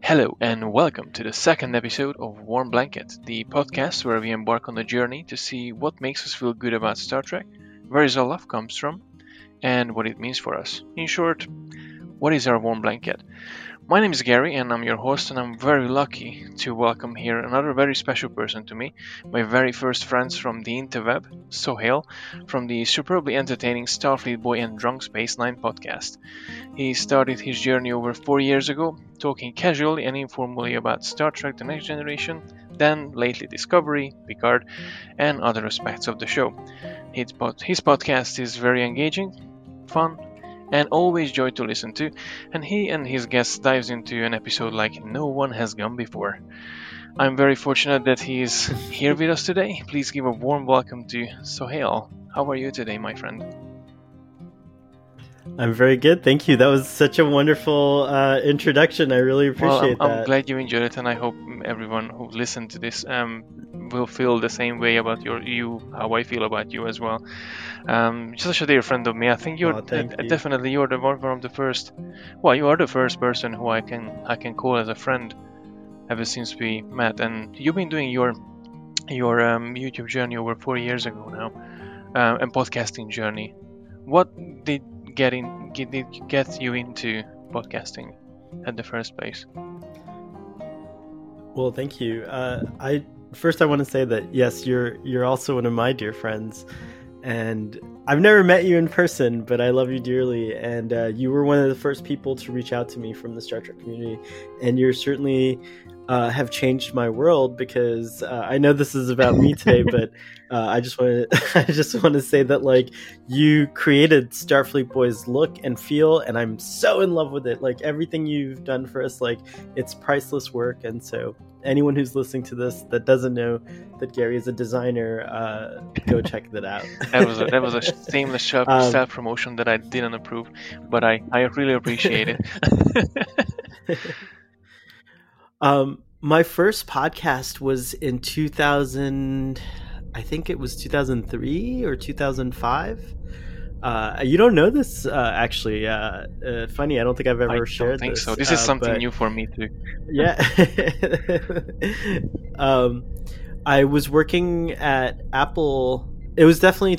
Hello, and welcome to the second episode of Warm Blanket, the podcast where we embark on a journey to see what makes us feel good about Star Trek, where our love comes from, and what it means for us. In short, what is our warm blanket? My name is Gary, and I'm your host, and I'm very lucky to welcome here another very special person to me, my very first friends from the interweb, Sohail, from the superbly entertaining Starfleet Boy and Drunk Space Nine podcast. He started his journey over 4 years ago, talking casually and informally about Star Trek The Next Generation, then lately Discovery, Picard, and other aspects of the show. His podcast is very engaging, fun, and always joy to listen to, and he and his guests dives into an episode like no one has gone before. I'm very fortunate that he is here with us today. Please give a warm welcome to Sohail. How are you today, my friend? I'm very good, thank you. That was such a wonderful introduction. I really appreciate that. I'm glad you enjoyed it, and I hope everyone who listened to this will feel the same way about how I feel about you as well. Such a dear friend of me. I think you're definitely you're one of the first. Well, you are the first person who I can call as a friend ever since we met, and you've been doing your YouTube journey over 4 years ago now, and podcasting journey. What did get you into podcasting at the first place? Well, thank you. I want to say that yes, you're also one of my dear friends, and I've never met you in person, but I love you dearly, and you were one of the first people to reach out to me from the Star Trek community, and you're certainly have changed my world, because I know this is about me today, but I just want to say that, like, you created Starfleet Boy's look and feel, and I'm so in love with it. Like, everything you've done for us, like, it's priceless work. And so anyone who's listening to this that doesn't know that Gary is a designer, go check that out. that was a shameless self promotion that I didn't approve, but I really appreciate it. My first podcast was in 2000, I think it was 2003 or 2005. You don't know this, actually. Funny, I don't think I've ever shared this. I don't think so. This is something new for me too. Yeah. I was working at Apple. It was definitely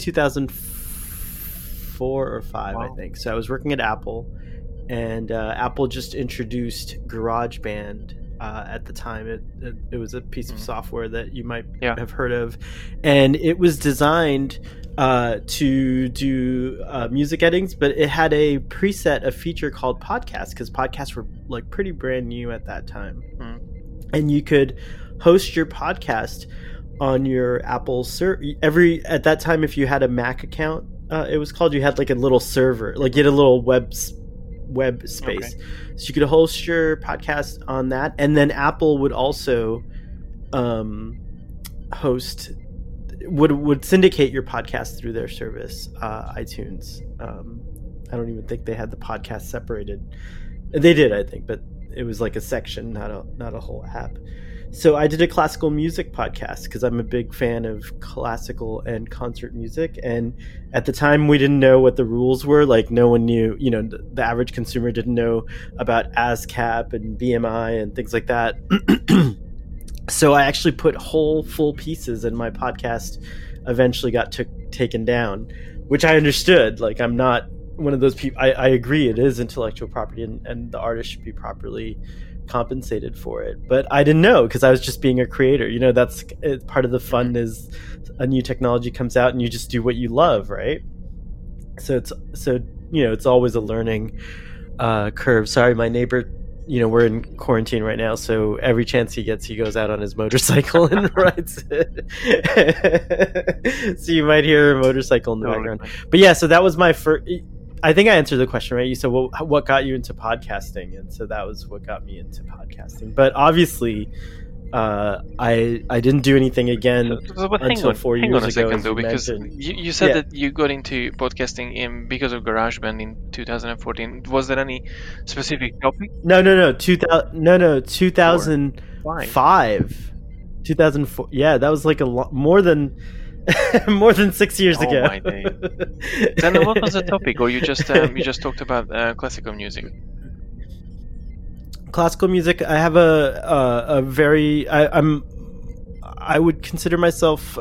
2004 or 5, wow. I think. So I was working at Apple, and Apple just introduced GarageBand. At the time, it was a piece of software that you might have heard of, and it was designed to do music editings, but it had a feature called podcast, because podcasts were like pretty brand new at that time, and you could host your podcast on your Apple at that time, if you had a Mac account, it was called, you had like a little server, like you had a little web space. Okay. So you could host your podcast on that, and then Apple would also would syndicate your podcast through their service, iTunes. I don't even think they had the podcast separated. They did, I think, but it was like a section, not a whole app. So I did a classical music podcast because I'm a big fan of classical and concert music. And at the time, we didn't know what the rules were. Like, no one knew, the average consumer didn't know about ASCAP and BMI and things like that. So I actually put whole full pieces, and my podcast eventually got taken down, which I understood. Like, I'm not one of those people. I agree, it is intellectual property, and the artist should be properly compensated for it, but I didn't know, because I was just being a creator. That's part of the fun, is a new technology comes out and you just do what you love, right? So it's always a learning curve. Sorry, my neighbor, we're in quarantine right now, so every chance he gets, he goes out on his motorcycle and rides it. So you might hear a motorcycle in the background. But yeah, so that was my first. I think I answered the question, right? You said, well, what got you into podcasting? And so that was what got me into podcasting. But obviously, I didn't do anything again until 4 years ago. Hang on a second, though, because you said that you got into podcasting because of GarageBand in 2014. Was there any specific topic? No. 2005. 2004. Yeah, that was like more than More than 6 years ago. My day. Then what was the topic? Or you just talked about classical music? Classical music. I have a very. I would consider myself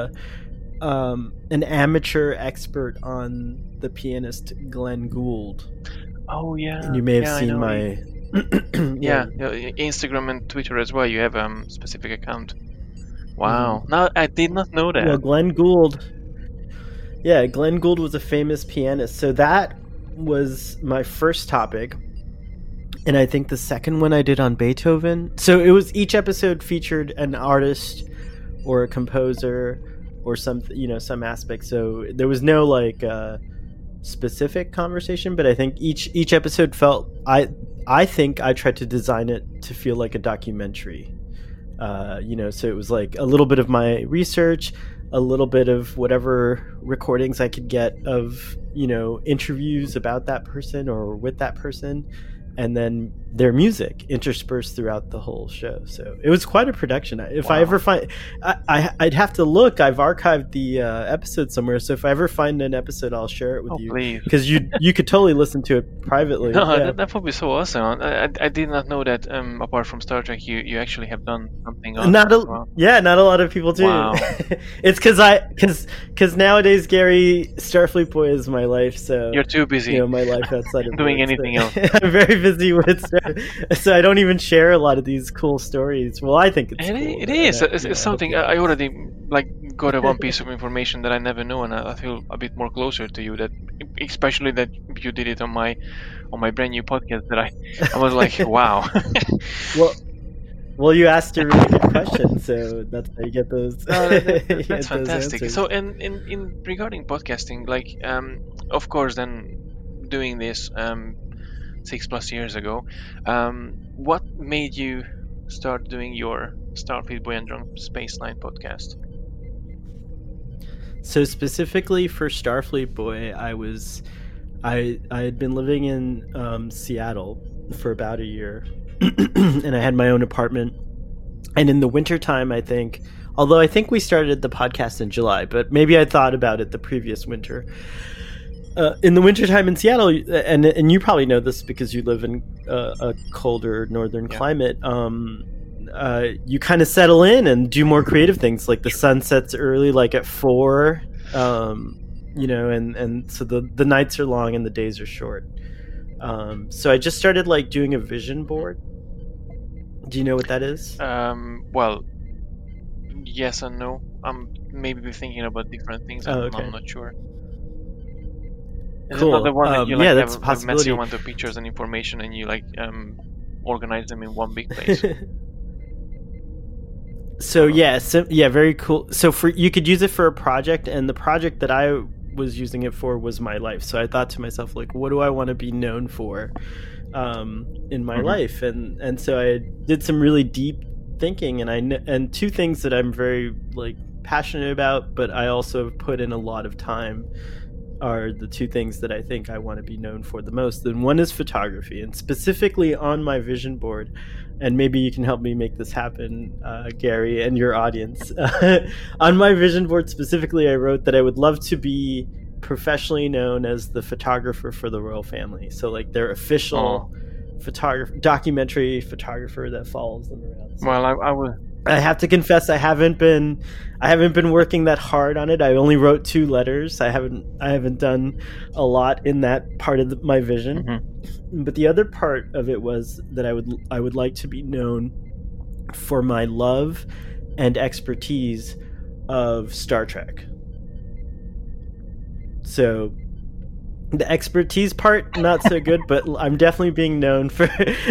an amateur expert on the pianist Glenn Gould. Oh yeah. And you may have seen my. Yeah, Instagram and Twitter as well. You have a specific account. Wow. Mhm. No, I did not know that. Well, Glenn Gould. Yeah, Glenn Gould was a famous pianist. So that was my first topic. And I think the second one I did on Beethoven. So it was, each episode featured an artist or a composer or some aspect. So there was no like specific conversation, but I think each episode felt, I think I tried to design it to feel like a documentary. So it was like a little bit of my research, a little bit of whatever recordings I could get of, interviews about that person or with that person, and then their music interspersed throughout the whole show. So it was quite a production. If I ever find, I'd have to look. I've archived the episode somewhere, so if I ever find an episode, I'll share it with you. Please. Because you could totally listen to it privately. No, Yeah. that would be so awesome. I did not know that. Apart from Star Trek, you actually have done something else. Not a lot of people do. Wow. It's because nowadays, Gary, Starfleet Boy is my life. So You're too busy. my life outside of doing work, anything else. I'm very busy with stuff, so I don't even share a lot of these cool stories. Well, I think it's cool. It is. It's I something hope I already got a one piece of information that I never knew, and I feel a bit more closer to you. That especially that you did it on my brand new podcast. That I was like, wow. Well, you asked a really good question, so that's how you get those. That's fantastic. So, in regarding podcasting, of course, then doing this 6+ years ago, what made you start doing your Starfleet Boy and Drunk Spaceline podcast? So specifically for Starfleet Boy, I had been living in Seattle for about a year, and I had my own apartment. And in the wintertime, I think we started the podcast in July, but maybe I thought about it the previous winter. In the wintertime in Seattle, and you probably know this because you live in a colder northern climate, you kind of settle in and do more creative things. Like the sun sets early, like at 4, and so the nights are long and the days are short. So I just started doing a vision board. Do you know what that is? Well, yes and no. I'm maybe thinking about different things. Okay. I'm not sure. Is Cool. it not the one that you that's a have possibility. massive amount of pictures and information, and you organize them in one big place? Very cool. So you could use it for a project, and the project that I was using it for was my life. So I thought to myself, what do I want to be known for in my life? And so I did some really deep thinking, and two things that I'm very passionate about, but I also have put in a lot of time, are the two things that I think I want to be known for the most. And one is photography, and specifically on my vision board, and maybe you can help me make this happen, Gary, and your audience. On my vision board specifically, I wrote that I would love to be professionally known as the photographer for the royal family. So their official documentary photographer that follows them around. So, Well, I have to confess, I haven't been working that hard on it. I only wrote 2 letters. I haven't done a lot in that part of my vision. Mm-hmm. But the other part of it was that I would like to be known for my love and expertise of Star Trek. So the expertise part, not so good, but I'm definitely being known for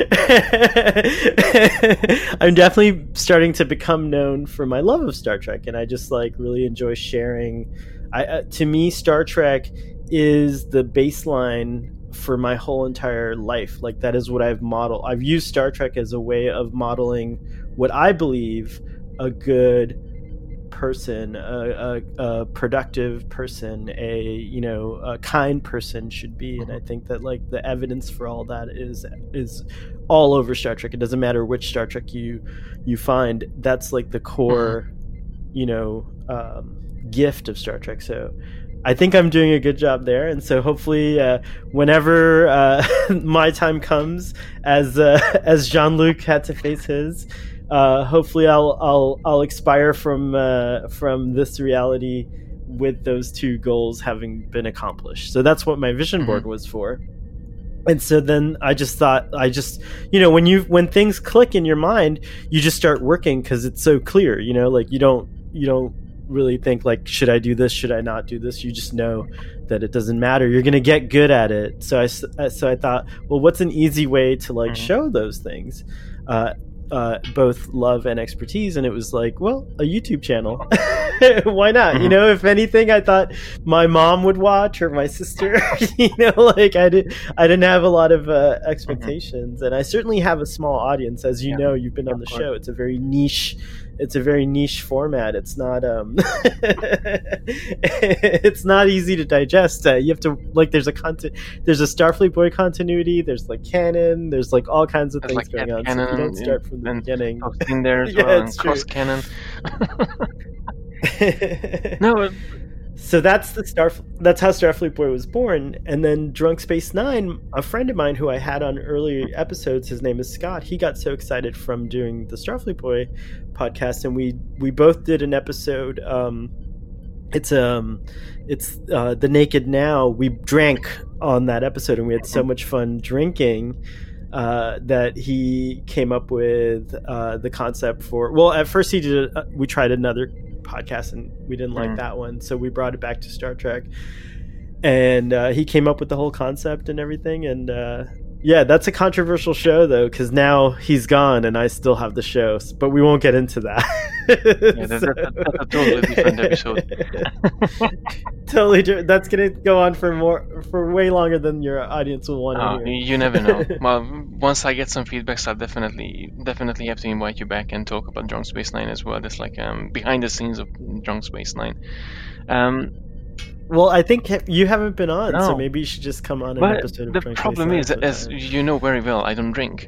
I'm definitely starting to become known for my love of Star Trek, and I just really enjoy sharing. To me, Star Trek is the baseline for my whole entire life. That is what I've modeled. I've used Star Trek as a way of modeling what I believe a good person, a productive person, a kind person should be. And I think that the evidence for all that is all over Star Trek. It doesn't matter which Star Trek you find. That's the core gift of Star Trek. So I think I'm doing a good job there, and so hopefully, whenever my time comes, as Jean-Luc had to face his, hopefully I'll expire from this reality with those two goals having been accomplished. So that's what my vision board was for. And so then I just thought, when things click in your mind, you just start working because it's so clear. Like you don't really think like, should I do this? Should I not do this? You just know that it doesn't matter. You're going to get good at it. So I thought, well, what's an easy way to like show those things? Both love and expertise, and it was like, well, a YouTube channel. Why not? If anything, I thought my mom would watch or my sister. Like I didn't have a lot of expectations, and I certainly have a small audience, as you know. You've been on the show. It's a very niche format. It's not it's not easy to digest. You have to like there's a Starfleet Boy continuity, there's like canon, there's like all kinds of things like going on. Canon, so you don't start from the beginning. In there as well, and cross canon. No, so that's how Starfleet Boy was born. And then Drunk Space Nine, a friend of mine who I had on early episodes, his name is Scott, he got so excited from doing the Starfleet Boy podcast, and we both did an episode. It's The Naked Now. We drank on that episode, and we had so much fun drinking that he came up with the concept for. Well, at first we tried another podcast and we didn't like that one, so we brought it back to Star Trek, and he came up with the whole concept and everything. And that's a controversial show though, because now he's gone and I still have the show, but we won't get into that. That's a totally different episode. Totally, that's gonna go on for way longer than your audience will want to hear. You never know. Well, once I get some feedbacks, I'll definitely have to invite you back and talk about Drunk Space Nine as well. There's like behind the scenes of Drunk Space Nine. Well, I think you haven't been on, so maybe you should just come on an episode of Drunk Space Nine. The problem is, as you know very well, I don't drink.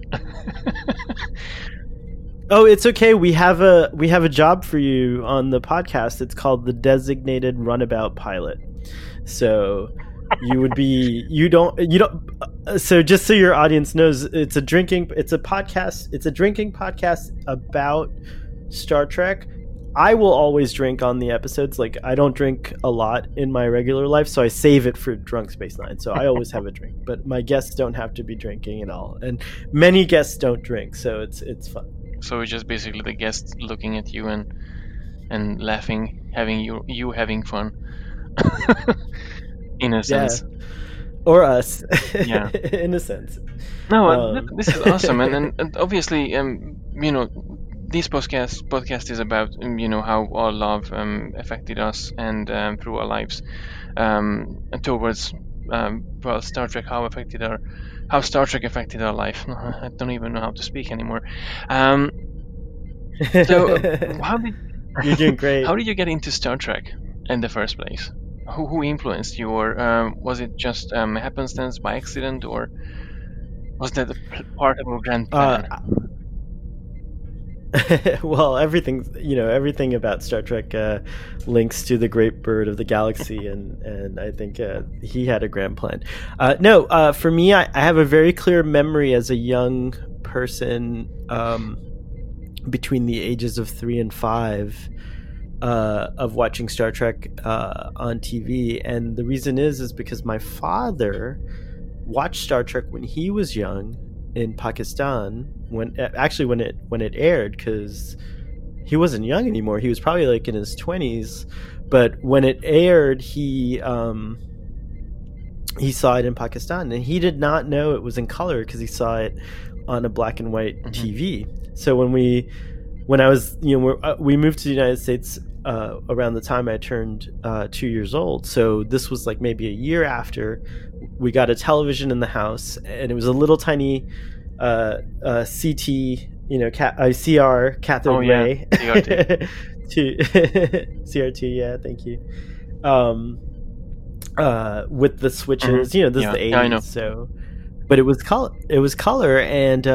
Oh, it's okay. We have a job for you on the podcast. It's called the Designated Runabout Pilot. So you would be so just so your audience knows, it's a drinking podcast about Star Trek. I will always drink on the episodes. Like, I don't drink a lot in my regular life, so I save it for Drunk Space Nine. So I always have a drink, but my guests don't have to be drinking at all, and many guests don't drink, so it's fun. So it's just basically the guests looking at you and laughing, having you having fun, in a sense. Yeah. Or us. Yeah. In a sense. No, this is awesome, and obviously, this podcast is about how our love affected us and through our lives towards Star Trek, how Star Trek affected our life. I don't even know how to speak anymore. So you're doing great. How did you get into Star Trek in the first place? Who influenced you, or was it just happenstance by accident, or was that a part of a grand plan? Well, everything about Star Trek links to the great bird of the galaxy, and I think he had a grand plan. For me, I have a very clear memory as a young person, between the ages of 3 and 5, of watching Star Trek on TV, and the reason is because my father watched Star Trek when he was young in Pakistan, when it aired, because he wasn't young anymore. He was probably like in his 20s, but when it aired, he saw it in Pakistan, and he did not know it was in color because he saw it on a black and white TV. So when we moved to the United States around the time I turned 2 years old. So this was like maybe a year after. We got a television in the house, and it was a little tiny CT, CR cathode ray. CRT. CRT, yeah, thank you. With the switches, this is the 80s, I know. so but it was color, and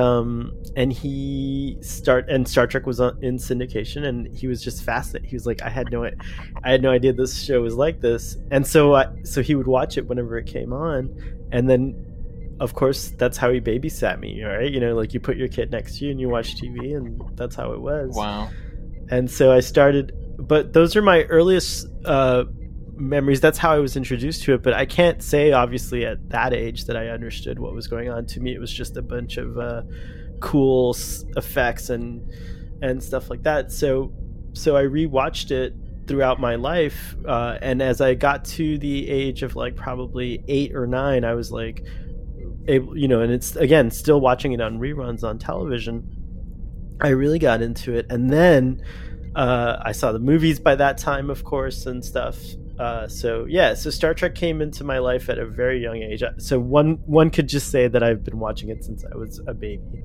Star Trek was in syndication, and he was just fascinated. He was like, I had no idea this show was like this, and so he would watch it whenever it came on, and then of course that's how he babysat me, right? Like you put your kid next to you and you watch TV, and that's how it was. Wow. And so I started, but those are my earliest memories. That's how I was introduced to it, but I can't say obviously at that age that I understood what was going on. To me, it was just a bunch of cool effects and stuff like that. So I rewatched it throughout my life, and as I got to the age of like probably 8 or 9, I was like able, and it's again still watching it on reruns on television. I really got into it, and then I saw the movies by that time, of course, and stuff. So Star Trek came into my life at a very young age. So one could just say that I've been watching it since I was a baby.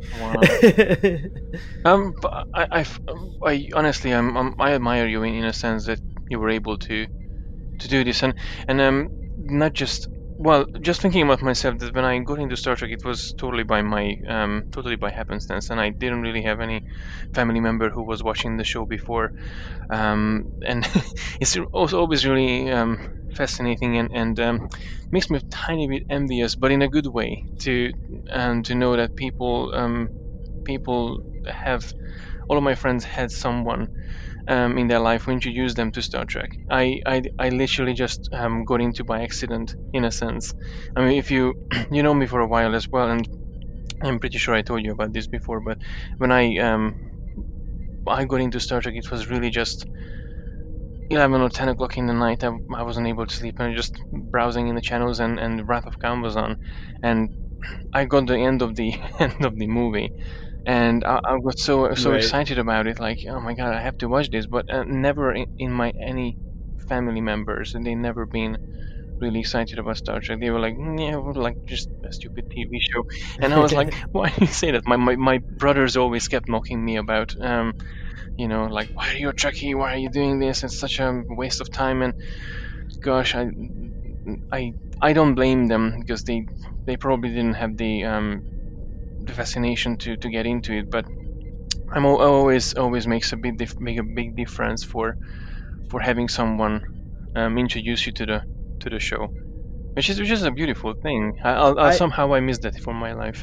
Wow. But I honestly, I admire you in a sense that you were able to do this, and not just. Well, just thinking about myself, that when I got into Star Trek, it was totally by happenstance, and I didn't really have any family member who was watching the show before, and it's also always really fascinating and makes me a tiny bit envious, but in a good way, to know that people have. All of my friends had someone in their life who introduced them to Star Trek. I literally just got into by accident, in a sense. I mean, if you know me for a while as well, and I'm pretty sure I told you about this before, but when I got into Star Trek, it was really just 11 or 10 o'clock in the night. I wasn't able to sleep, and just browsing in the channels, and Wrath of Khan was on, and I got the end of the movie. And I got so Right. excited about it, like, oh my god, I have to watch this. But never in my any family members, and they never been really excited about Star Trek. They were like, yeah, like just a stupid TV show. And I was like, why do you say that? My brothers always kept mocking me about, like, why are you a Trekkie? Why are you doing this? It's such a waste of time. And gosh, I don't blame them, because they probably didn't have the fascination to get into it, but I always makes make a big difference for having someone introduce you to the show, which is a beautiful thing. I somehow I miss that from my life.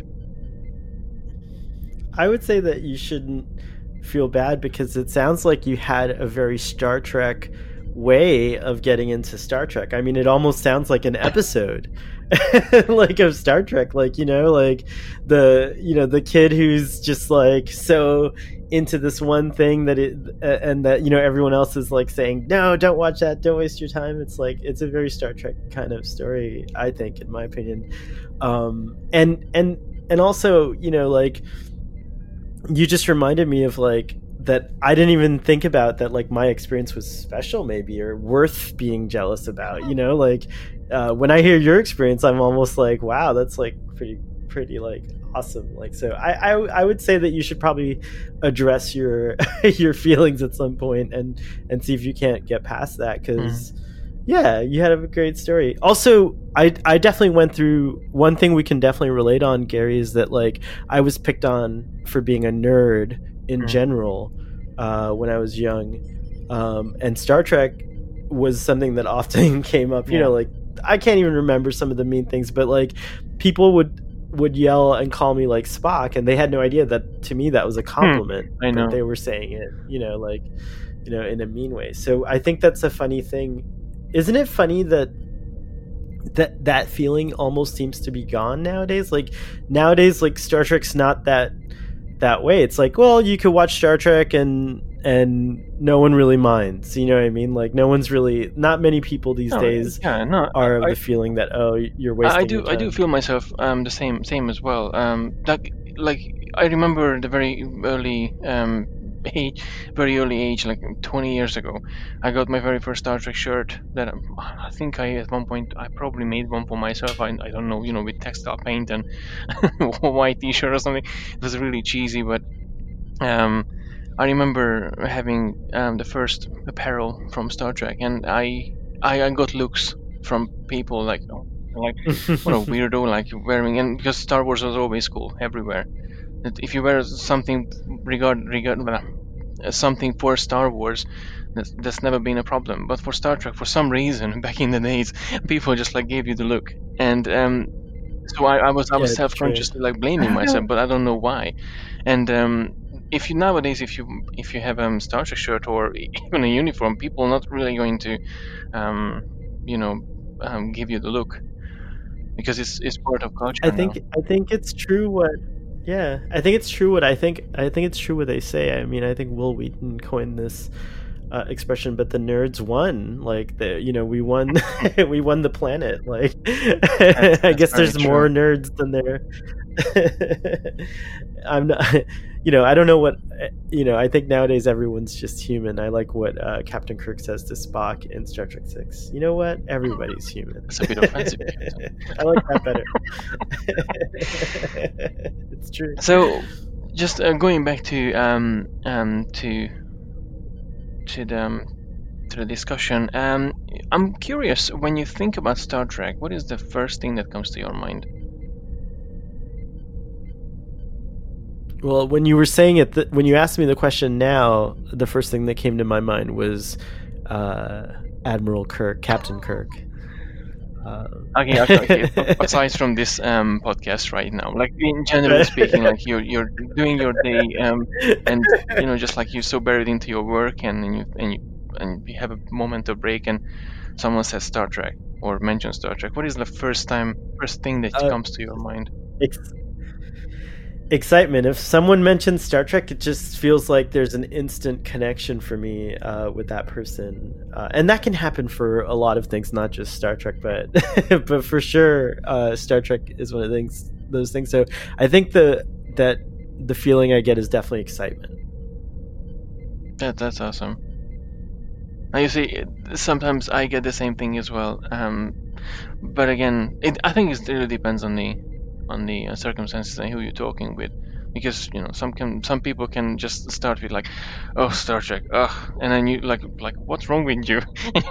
I would say that you shouldn't feel bad, because it sounds like you had a very Star Trek way of getting into Star Trek. I mean, it almost sounds like an episode like of Star Trek, like, like the kid who's just like so into this one thing that and that everyone else is like saying, no, don't watch that, don't waste your time. It's like, it's a very Star Trek kind of story, I think, in my opinion. And also, like, you just reminded me of like that I didn't even think about, that like my experience was special maybe, or worth being jealous about, like when I hear your experience, I'm almost like, wow, that's like pretty like awesome. Like, so I would say that you should probably address your your feelings at some point, and see if you can't get past that, because yeah, you had a great story. Also, I definitely went through one thing we can definitely relate on, Gary, is that like I was picked on for being a nerd in general when I was young, and Star Trek was something that often came up. Like, I can't even remember some of the mean things, but like people would yell and call me like Spock, and they had no idea that to me that was a compliment. I know. That they were saying it, like, in a mean way. So I think that's a funny thing. Isn't it funny that feeling almost seems to be gone nowadays? Like nowadays, like Star Trek's not that way. It's like, well, you could watch Star Trek and no one really minds. You know what I mean? Like not many people these days are of the feeling that, oh, you're wasting your time. I do feel myself the same as well. Like I remember the very early age, like 20 years ago, I got my very first Star Trek shirt that I think at one point I probably made one for myself. I don't know, with textile paint and a white t-shirt or something. It was really cheesy, but I remember having the first apparel from Star Trek, and I got looks from people like, oh, Like, what a weirdo, like wearing, and because Star Wars was always cool everywhere. That if you wear something something for Star Wars, that's never been a problem. But for Star Trek, for some reason, back in the days, people just like gave you the look, and so I was Yeah, it's self-consciously like blaming I myself, don't- but I don't know why. And if you nowadays, if you have a Star Trek shirt or even a uniform, people are not really going to, um, you know, give you the look because it's part of culture I now. think it's true what. Yeah, I think it's true what I think. I think it's true what they say. I mean, I think Will Wheaton coined this expression, but the nerds won. Like we won, we won the planet. Like, I guess very there's more true. nerds than there. I'm not. I don't know what. I think nowadays everyone's just human. I like what Captain Kirk says to Spock in Star Trek 6. You know what? Everybody's human. It's a bit offensive, Captain. I like that better. It's true. So, just going back to the discussion, I'm curious, when you think about Star Trek, what is the first thing that comes to your mind? Well, when you were saying it, when you asked me the question now, the first thing that came to my mind was Admiral Kirk, Captain Kirk. Okay. Aside from this podcast right now, like in generally speaking, like you're doing your day, and just like you're so buried into your work, and you have a moment of break, and someone says Star Trek or mentions Star Trek. What is the first thing that comes to your mind? Excitement. If someone mentions Star Trek, it just feels like there's an instant connection for me with that person, and that can happen for a lot of things, not just Star Trek, but but for sure, Star Trek is one of those things. So I think that the feeling I get is definitely excitement. That's awesome. Now you see, sometimes I get the same thing as well. But again, I think it really depends on the circumstances and who you're talking with, because some people can just start with like, oh, Star Trek, ugh, and then you like what's wrong with you?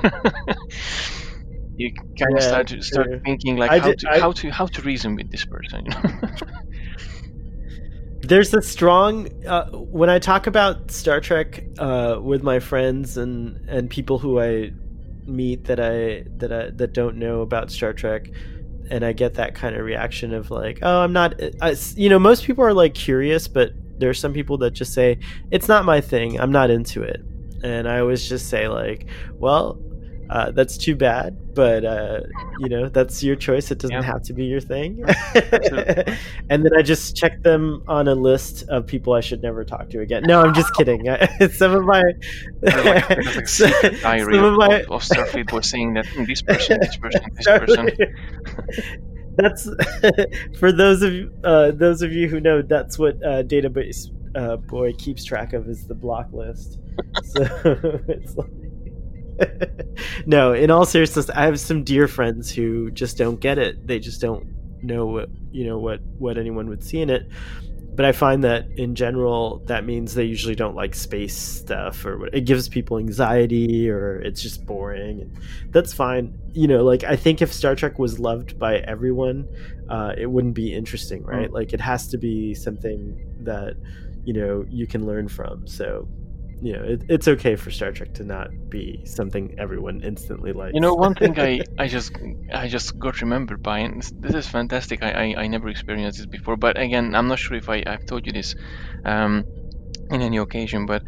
You kind of start thinking like how to reason with this person. There's a strong when I talk about Star Trek with my friends and people who I meet that don't know about Star Trek, and I get that kind of reaction of like, oh, I'm not. Most people are like curious, but there's some people that just say it's not my thing. I'm not into it, and I always just say like, well, that's too bad, but that's your choice. It doesn't have to be your thing. And then I just check them on a list of people I should never talk to again. No, I'm just kidding. Some of my diary of Starfleet was saying that this person. That's for those of you who know, that's what Database Boy keeps track of, is the block list. So it's like, no, in all seriousness, I have some dear friends who just don't get it. They just don't know what anyone would see in it. But I find that in general, that means they usually don't like space stuff, or it gives people anxiety, or it's just boring. And that's fine. I think if Star Trek was loved by everyone, it wouldn't be interesting, right? Like, it has to be something that you can learn from. So it's okay for Star Trek to not be something everyone instantly likes. One thing I just got remembered by, and this is fantastic. I never experienced this before, but again, I'm not sure if I've told you this in any occasion. But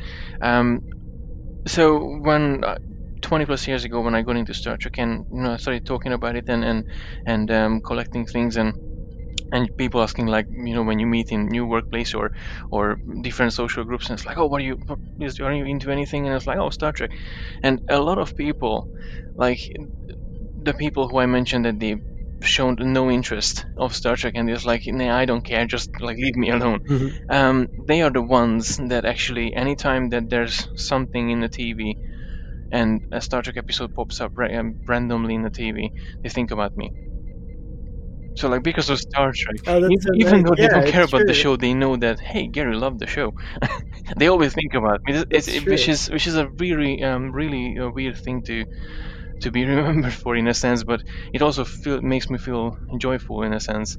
so when 20 plus years ago, when I got into Star Trek, and I started talking about it and collecting things, and people asking, like, when you meet in new workplace or different social groups, and it's like, oh, are you into anything? And it's like, oh, Star Trek. And a lot of people, like the people who I mentioned that they shown no interest of Star Trek, and it's like, nah, I don't care, just like leave me alone. Mm-hmm. They are the ones that actually, anytime that there's something in the TV and a Star Trek episode pops up randomly in the TV, they think about me. So, like, because of Star Trek, even though they don't care about the show, they know that, hey, Gary loved the show. They always think about me, which is a really really weird thing to to be remembered for in a sense, but it also makes me feel joyful in a sense.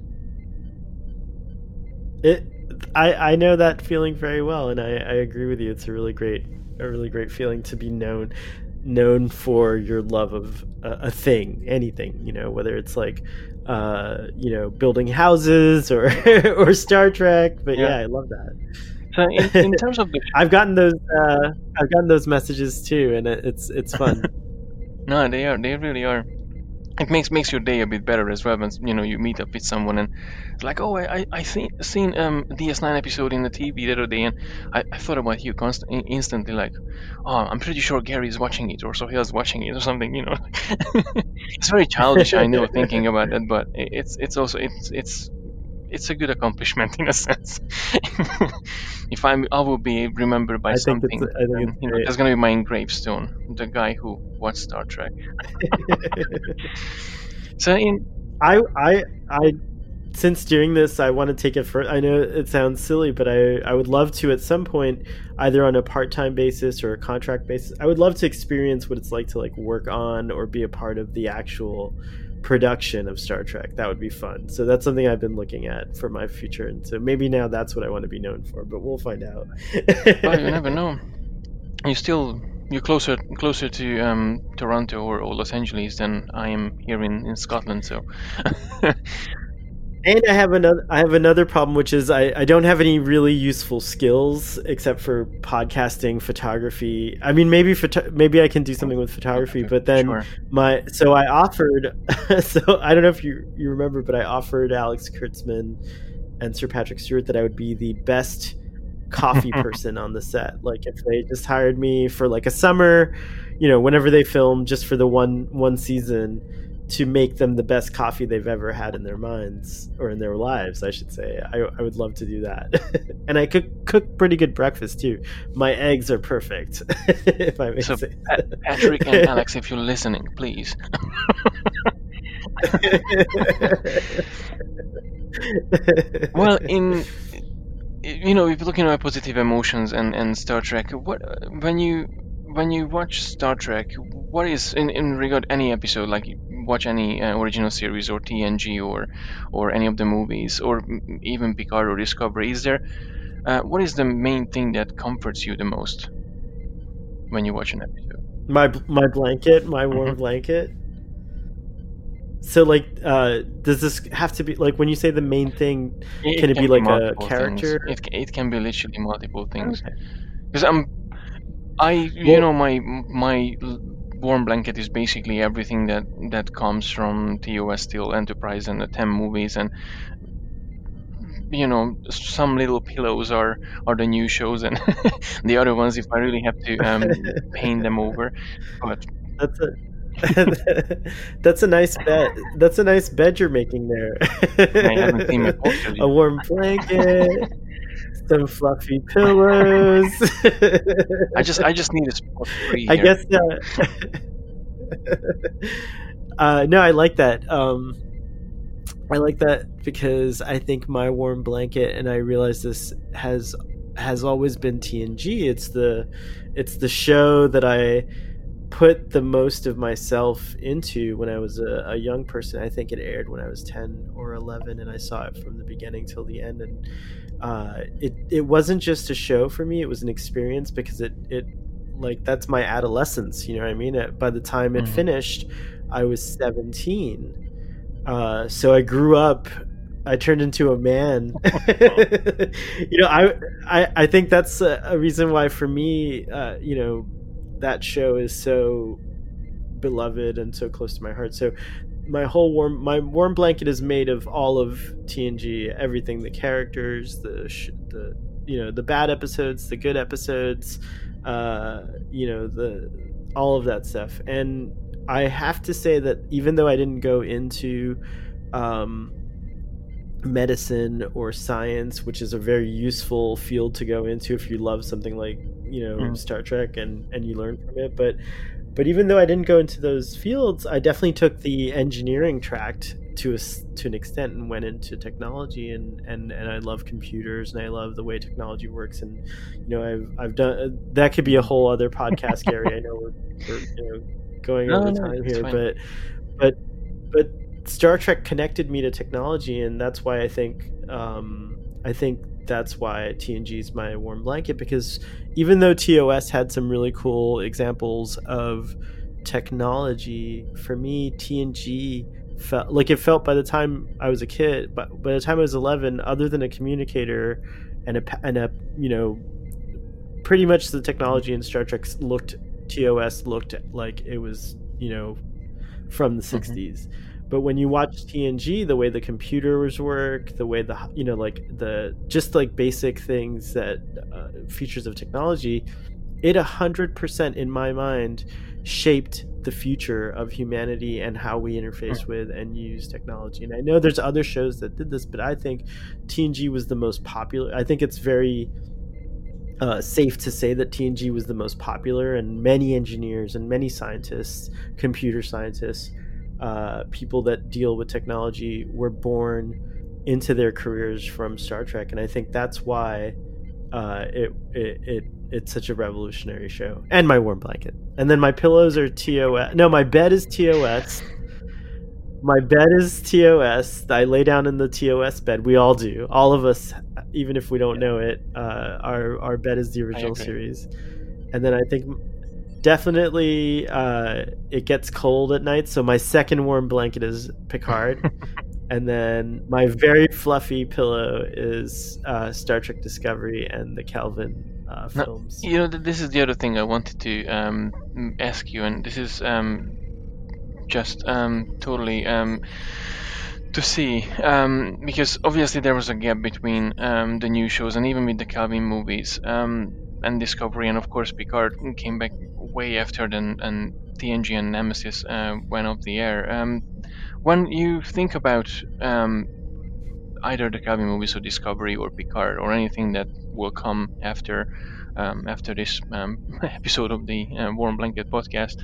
I know that feeling very well, and I agree with you. It's a really great feeling to be known for your love of a thing, anything, whether it's like building houses or or Star Trek. But yeah, I love that. So in terms of the I've gotten those messages too, and it's fun. No, they really are. It makes your day a bit better as well when you meet up with someone and it's like, oh, I seen DS9 episode in the TV the other day, and I thought about you instantly, like, oh, I'm pretty sure Gary's watching it, or Sophia's watching it, or something. It's very childish, I know, thinking about that, but it's also it's a good accomplishment in a sense. If I will be remembered by something, that's gonna be my gravestone. The guy who watched Star Trek. So I since doing this, I want to take it for. I know it sounds silly, but I would love to at some point, either on a part-time basis or a contract basis. I would love to experience what it's like to work on or be a part of the actual production of Star Trek. That would be fun. So that's something I've been looking at for my future, and so maybe now that's what I want to be known for, but we'll find out. Well, you never know. You're closer to Toronto or Los Angeles than I am here in Scotland, so And I have another problem, which is I don't have any really useful skills except for podcasting, photography. I mean, maybe I can do something with photography, but then sure. so I offered. So I don't know if you remember, but I offered Alex Kurtzman and Sir Patrick Stewart that I would be the best coffee person on the set. Like if they just hired me for a summer, whenever they film, just for the one season, to make them the best coffee they've ever had in their minds, or in their lives, I should say. I would love to do that. And I cook pretty good breakfast too. My eggs are perfect. If I may say. Patrick and Alex, if you're listening, please. Well, if you're looking at positive emotions and Star Trek, when you watch Star Trek, what is in regard any episode, like watch any original series or TNG or any of the movies, or even Picard or Discovery, is there what is the main thing that comforts you the most when you watch an episode? My blanket, my warm blanket. So does this have to be when you say the main thing? Can it be a character? It can be literally multiple things. Because my warm blanket is basically everything that comes from TOS Steel Enterprise and the 10 movies, and some little pillows are the new shows, and the other ones, if I really have to paint them over. But that's a nice bed. That's a nice bed you're making there. I haven't seen it. A warm blanket. Some fluffy pillows. I just need a spot free here. I guess no, I like that. I like that because I think my warm blanket, and I realize this has always been TNG. It's the show that I put the most of myself into when I was a young person. I think it aired when I was 10 or 11, and I saw it from the beginning till the end. And it wasn't just a show for me; it was an experience, because it that's my adolescence. You know what I mean? By the time it finished, I was 17. So I grew up. I turned into a man. I think that's a reason why, for me, that show is so beloved and so close to my heart. So my warm blanket is made of all of TNG, everything, the characters, the bad episodes, the good episodes, all of that stuff. And I have to say that even though I didn't go into medicine or science, which is a very useful field to go into if you love something like Star Trek and you learn from it, but even though I didn't go into those fields, I definitely took the engineering track to an extent and went into technology, and I love computers, and I love the way technology works. And I've done that. Could be a whole other podcast, Gary. I know we're going No, over no, time it's here, fine. but Star Trek connected me to technology, and that's why I think that's why TNG is my warm blanket, because even though TOS had some really cool examples of technology, for me TNG felt by the time I was a kid, but by the time I was 11, other than a communicator and a pretty much the technology in Star Trek TOS looked like it was from the 60s. But when you watch TNG, the way the computers work, the way the just like basic things that features of technology, it 100% in my mind shaped the future of humanity and how we interface with and use technology. And I know there's other shows that did this, but I think TNG was the most popular. I think it's very safe to say that TNG was the most popular, and many engineers and many scientists, computer scientists, people that deal with technology were born into their careers from Star Trek, and I think that's why it's such a revolutionary show. And my warm blanket, and then my pillows are TOS. No, my bed is TOS. My bed is TOS. I lay down in the TOS bed. We all do. All of us, even if we don't know it, our bed is the original series. And then I think definitely it gets cold at night, so my second warm blanket is Picard. And then my very fluffy pillow is Star Trek Discovery and the Kelvin films. This is the other thing I wanted to ask you, and this is just totally to see, because obviously there was a gap between the new shows and even with the Kelvin movies and Discovery, and of course Picard came back way after than, and TNG and Nemesis went off the air. When you think about either the Kelvin movies or Discovery or Picard or anything that will come after this episode of the Warm Blanket podcast,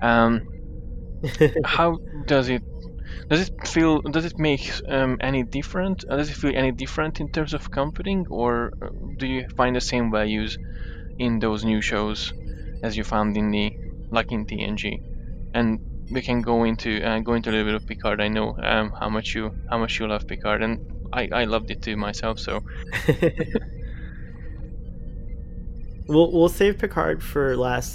how does it make any different? Does it feel any different in terms of comforting, or do you find the same values in those new shows as you found in TNG? And we can go into a little bit of Picard. I know how much you love Picard, and I loved it too myself. So we'll save Picard for last.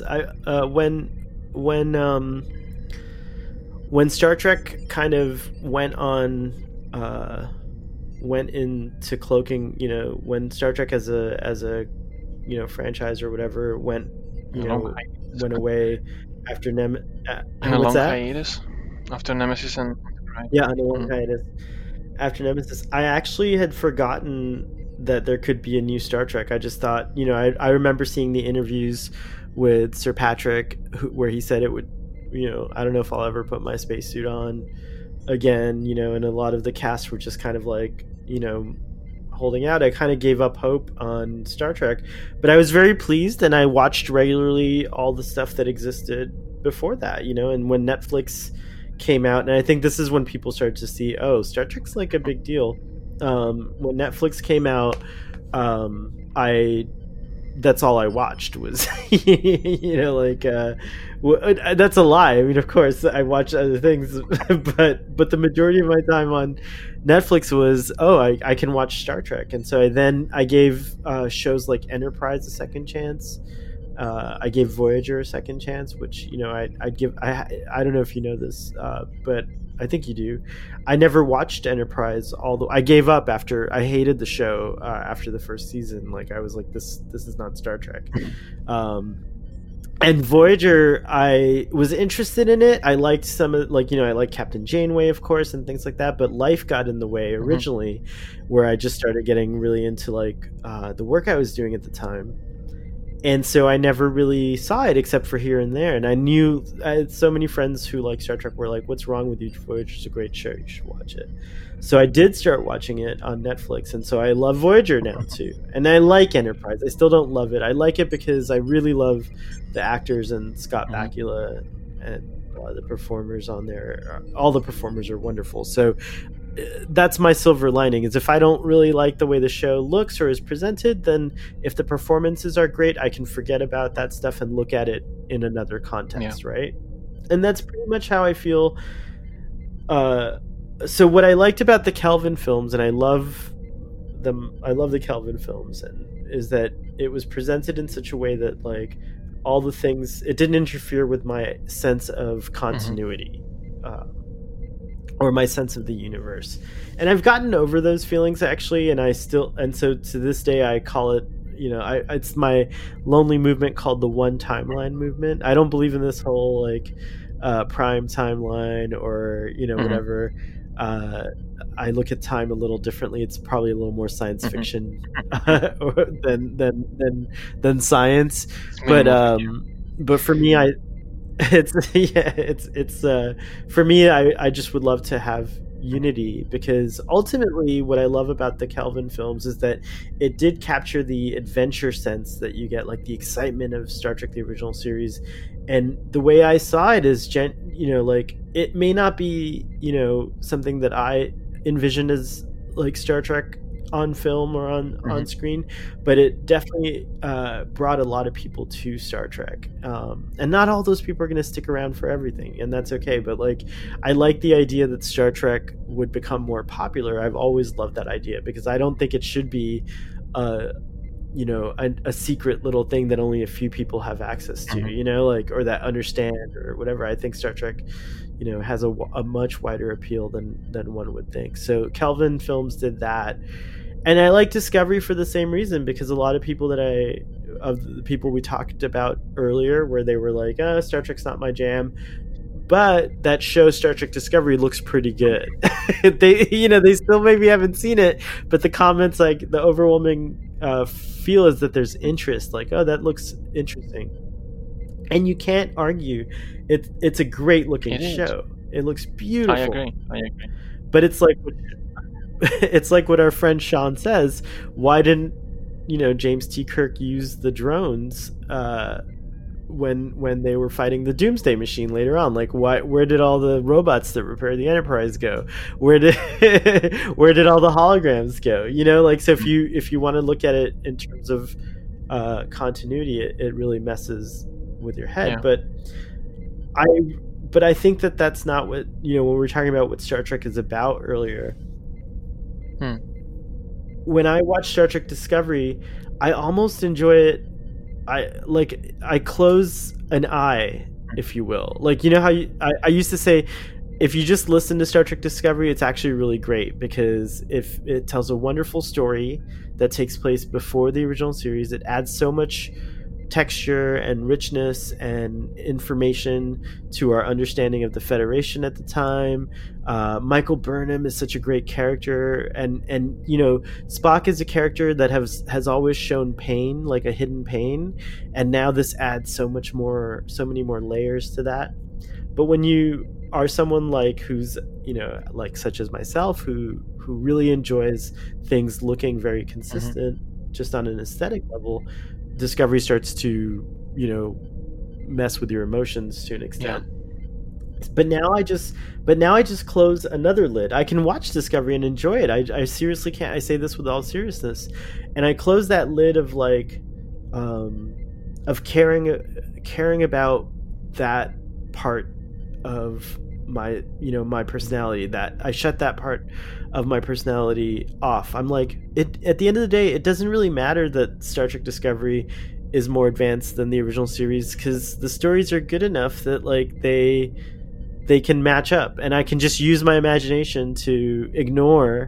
When Star Trek kind of went into cloaking, when Star Trek as a franchise or whatever went away after hiatus after Nemesis and on a long hiatus after Nemesis, I actually had forgotten that there could be a new Star Trek. I just thought, I remember seeing the interviews with Sir Patrick where he said it would, I don't know if I'll ever put my spacesuit on again, and a lot of the cast were just kind of like, holding out. I kind of gave up hope on Star Trek, but I was very pleased, and I watched regularly all the stuff that existed before that, and when Netflix came out, and I think this is when people started to see, Star Trek's like a big deal. When Netflix came out, that's all I watched was, that's a lie. I mean, of course, I watched other things, but the majority of my time on Netflix was, I can watch Star Trek. And so I gave shows like Enterprise a second chance. I gave Voyager a second chance, which, I'd give, I don't know if you know this, but I think you do. I never watched Enterprise, although I gave up after I hated the show after the first season. Like, I was like, this is not Star Trek. And Voyager, I was interested in it. I liked some of, I liked Captain Janeway, of course, and things like that. But life got in the way originally, where I just started getting really into the work I was doing at the time. And so I never really saw it except for here and there. And I had so many friends who like Star Trek were like, what's wrong with you? Voyager's a great show. You should watch it. So I did start watching it on Netflix. And so I love Voyager now too. And I like Enterprise. I still don't love it. I like it because I really love the actors and Scott Bakula and the performers on there. All the performers are wonderful. So that's my silver lining, is if I don't really like the way the show looks or is presented, then if the performances are great, I can forget about that stuff and look at it in another context, right? And that's pretty much how I feel. So what I liked about the Kelvin films, and I love the Kelvin films, and is that it was presented in such a way that like all the things, it didn't interfere with my sense of continuity, or my sense of the universe. And I've gotten over those feelings actually, and so to this day I call it, it's my lonely movement called the one timeline movement. I don't believe in this whole like prime timeline or whatever. I look at time a little differently. It's probably a little more science fiction than science. But for me, for me, I just would love to have unity, because ultimately what I love about the Kelvin films is that it did capture the adventure sense that you get, like the excitement of Star Trek the original series. And the way I saw it is like it may not be something that I envisioned as like Star Trek on film or on screen, but it definitely brought a lot of people to Star Trek, and not all those people are going to stick around for everything, and that's okay. But like, I like the idea that Star Trek would become more popular. I've always loved that idea, because I don't think it should be a secret little thing that only a few people have access to, like, or that understand or whatever. I think Star Trek has a much wider appeal than one would think. So Kelvin films did that. And I like Discovery for the same reason, because a lot of people of the people we talked about earlier, where they were like, Star Trek's not my jam, but that show Star Trek Discovery looks pretty good. They still maybe haven't seen it, but the comments, like the overwhelming feel is that there's interest, like, oh, that looks interesting. And you can't argue. It's a great looking show. It looks beautiful. I agree. But it's like what our friend Sean says. Why didn't James T. Kirk use the drones when they were fighting the Doomsday Machine later on? Like, where did all the robots that repair the Enterprise go? Where did all the holograms go? Like, so if you want to look at it in terms of continuity, it really messes with your head. Yeah. But I think that's not what when we were talking about what Star Trek is about earlier. When I watch Star Trek Discovery, I almost enjoy it. I close an eye, if you will. Like, how I used to say, if you just listen to Star Trek Discovery, it's actually really great, because if it tells a wonderful story that takes place before the original series, it adds so much texture and richness and information to our understanding of the Federation at the time. Michael Burnham is such a great character, and Spock is a character that has always shown pain, like a hidden pain, and now this adds so many more layers to that. But when you are someone like who's like such as myself, who really enjoys things looking very consistent, just on an aesthetic level, Discovery starts to mess with your emotions to an extent. Yeah. But now I just close another lid. I can watch Discovery and enjoy it. I seriously can't. I say this with all seriousness, and I close that lid of like of caring about that part of my personality. That I shut that part of my personality off. I'm like, at the end of the day, it doesn't really matter that Star Trek Discovery is more advanced than the original series, because the stories are good enough that like they can match up, and I can just use my imagination to ignore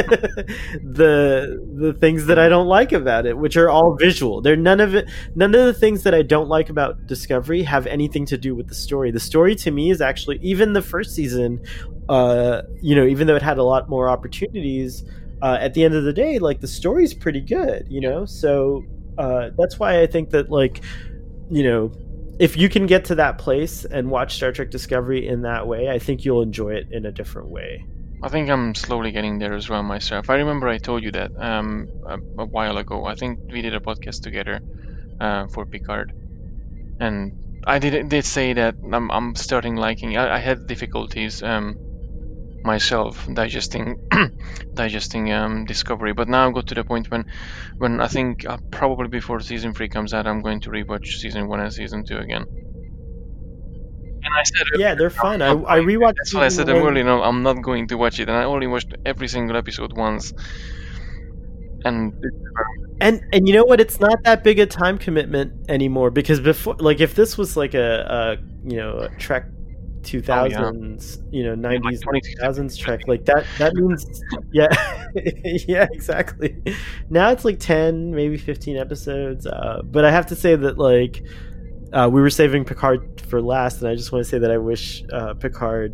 the things that I don't like about it, which are all visual. None of the things that I don't like about Discovery have anything to do with the story. The story to me is actually, even the first season, even though it had a lot more opportunities, at the end of the day, like, the story's pretty good, so that's why I think that, like, if you can get to that place and watch Star Trek Discovery in that way, I think you'll enjoy it in a different way. I think I'm slowly getting there as well myself. I remember I told you that a while ago. I think we did a podcast together for Picard, and I did say that I'm starting liking. I had difficulties myself digesting Discovery, but now I got to the point when I think probably before season 3 comes out, I'm going to rewatch season 1 and season 2 again. And I said Yeah, they're fun. I rewatched. That's what I season said one. earlier. No, I'm not going to watch it, and I only watched every single episode once. And And you know what? It's not that big a time commitment anymore, because before, like, if this was like a Trek 2000s, 90s, 2000s Trek, like that means, yeah, yeah, exactly. Now it's like 10, maybe 15 episodes. But I have to say that, like, we were saving Picard for last, and I just want to say that I wish Picard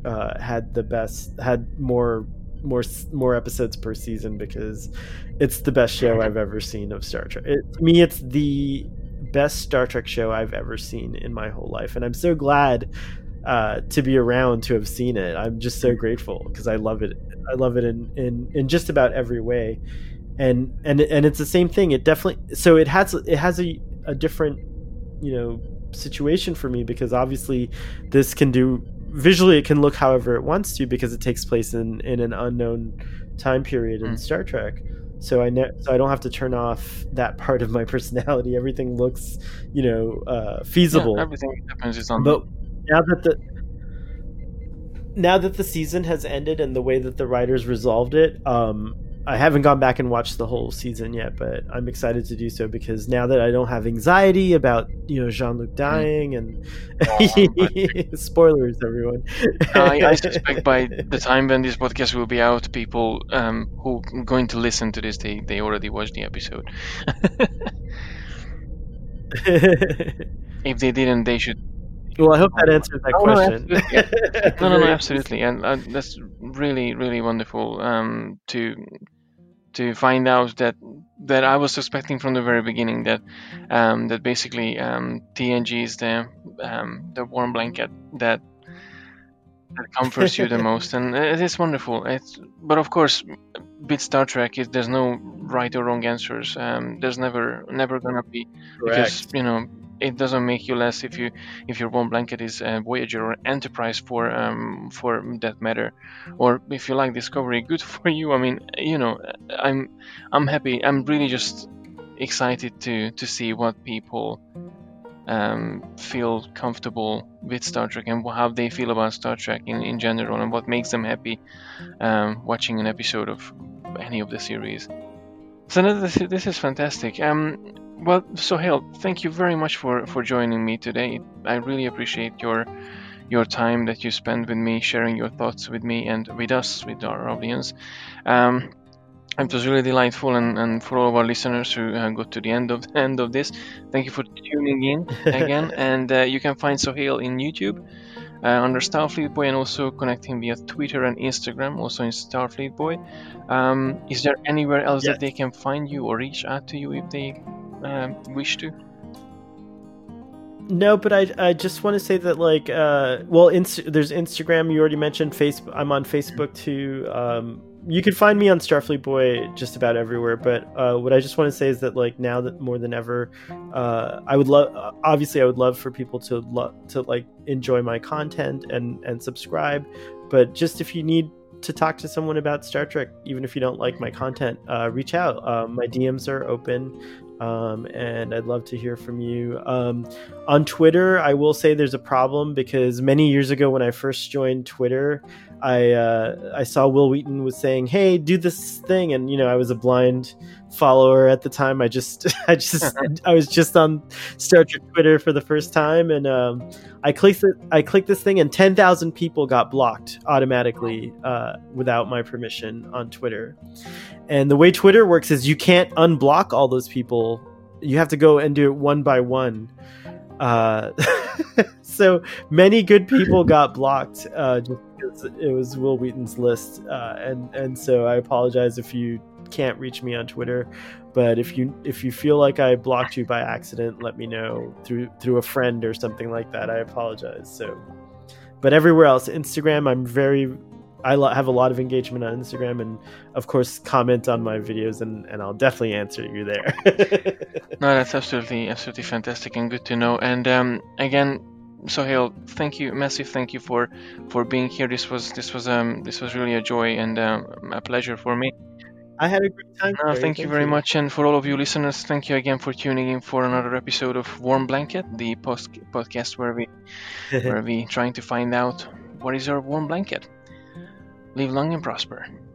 had more episodes per season, because it's the best show I've ever seen of Star Trek. To me, it's the best Star Trek show I've ever seen in my whole life, and I'm so glad to be around to have seen it. I'm just so grateful, because I love it. I love it in just about every way, and it's the same thing. It definitely, so it has a different situation for me, because obviously this can do visually, it can look however it wants to, because it takes place in an unknown time period in Star Trek. So I don't have to turn off that part of my personality. Everything looks, feasible. Yeah, everything happens is on. But now that the season has ended and the way that the writers resolved it, I haven't gone back and watched the whole season yet, but I'm excited to do so, because now that I don't have anxiety about Jean-Luc dying and spoilers, everyone. I suspect by the time when this podcast will be out, people who are going to listen to this, they already watched the episode. If they didn't, they should. Well, I hope that answers that question. No, absolutely, and that's really, really wonderful to find out that I was suspecting from the very beginning that basically TNG is the warm blanket that comforts you the most, and it is wonderful. But of course, with Star Trek, there's no right or wrong answers. There's never gonna be. Correct. Because it doesn't make you less if your warm blanket is Voyager or Enterprise for that matter, or if you like Discovery, good for you. I mean, I'm happy. I'm really just excited to see what people feel comfortable with Star Trek, and how they feel about Star Trek in general, and what makes them happy watching an episode of any of the series. So this is fantastic. Well, Sohail, thank you very much for joining me today. I really appreciate your time that you spend with me, sharing your thoughts with me and with us, with our audience. It was really delightful, and for all of our listeners who got to the end of this, thank you for tuning in again. And you can find Sohail in YouTube under Starfleet Boy, and also connecting via Twitter and Instagram, also in Starfleet Boy. Is there anywhere else that they can find you or reach out to you if they wish to? No, but I just want to say that, like, there's Instagram, you already mentioned. Facebook, I'm on Facebook too. You can find me on Starfleet Boy just about everywhere, but what I just want to say is that, like, now that more than ever, I would love for people to like enjoy my content and subscribe. But just if you need to talk to someone about Star Trek, even if you don't like my content, reach out. My DMs are open, and I'd love to hear from you. On Twitter, I will say there's a problem, because many years ago when I first joined Twitter, I saw Will Wheaton was saying, "Hey, do this thing," and I was a blind follower at the time. I was just on Star Trek Twitter for the first time, and I clicked this thing, and 10,000 people got blocked automatically without my permission on Twitter. And the way Twitter works is you can't unblock all those people. You have to go and do it one by one. So many good people got blocked just because it was Will Wheaton's list, and so I apologize if you can't reach me on Twitter. But if you feel like I blocked you by accident, let me know through a friend or something like that. I apologize. So, but everywhere else, Instagram, I have a lot of engagement on Instagram, and of course comment on my videos, and I'll definitely answer you there. No, that's absolutely fantastic and good to know. And again, Sohail, massive thank you for being here. This was really a joy and a pleasure for me. I had a great time. No, Terry. thank you very much. And for all of you listeners, thank you again for tuning in for another episode of Warm Blanket, the podcast where we trying to find out what is our warm blanket. Live long and prosper.